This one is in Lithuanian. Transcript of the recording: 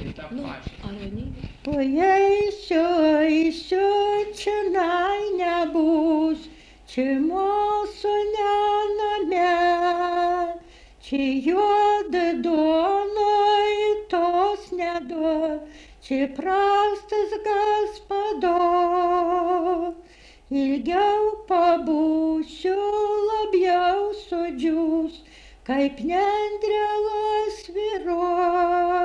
Oi, eisiu, čionai nebus, čia mūsų nename, čia juoda duonoj tos neduos, čia prastas gospodo. Ilgiau pabūsiu, labiau sudžius, kaip nendrėlas svyruos.